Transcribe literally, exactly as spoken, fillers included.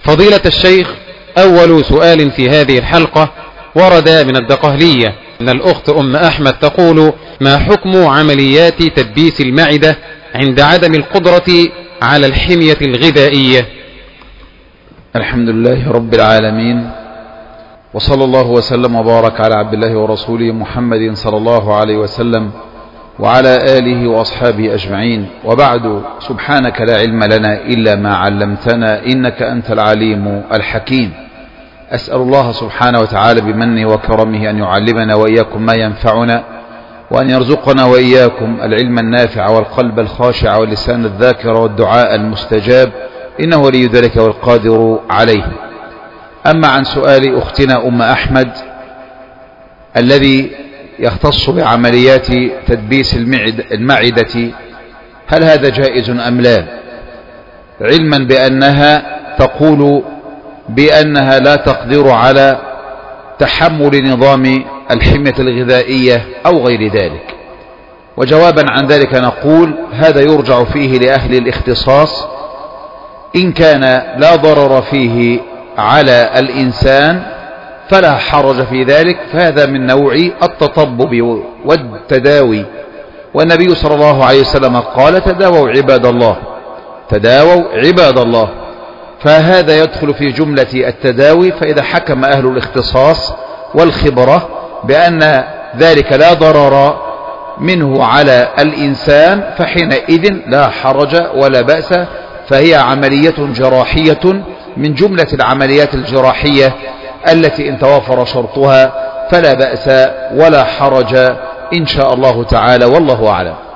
فضيلة الشيخ، أول سؤال في هذه الحلقة ورد من الدقهلية من الأخت أم أحمد تقول: ما حكم عمليات تدبيس المعدة عند عدم القدرة على الحمية الغذائية؟ الحمد لله رب العالمين، وصلى الله وسلم وبارك على عبد الله ورسوله محمد صلى الله عليه وسلم وعلى آله وأصحابه أجمعين، وبعد. سبحانك لا علم لنا إلا ما علمتنا إنك أنت العليم الحكيم. أسأل الله سبحانه وتعالى بمنه وكرمه أن يعلمنا وإياكم ما ينفعنا، وأن يرزقنا وإياكم العلم النافع والقلب الخاشع واللسان الذاكر والدعاء المستجاب، إنه ولي ذلك والقادر عليه. أما عن سؤال أختنا أم أحمد الذي يختص بعمليات تدبيس المعدة، هل هذا جائز أم لا؟ علما بأنها تقول بأنها لا تقدر على تحمل نظام الحمية الغذائية أو غير ذلك. وجوابا عن ذلك نقول: هذا يرجع فيه لأهل الاختصاص. إن كان لا ضرر فيه على الإنسان فلا حرج في ذلك، فهذا من نوع التطبب والتداوي، والنبي صلى الله عليه وسلم قال: تداووا عباد الله، تداووا عباد الله. فهذا يدخل في جملة التداوي. فإذا حكم أهل الاختصاص والخبرة بأن ذلك لا ضرر منه على الإنسان فحينئذ لا حرج ولا بأس، فهي عملية جراحية من جملة العمليات الجراحية التي إن توافر شرطها فلا بأس ولا حرج إن شاء الله تعالى، والله أعلم.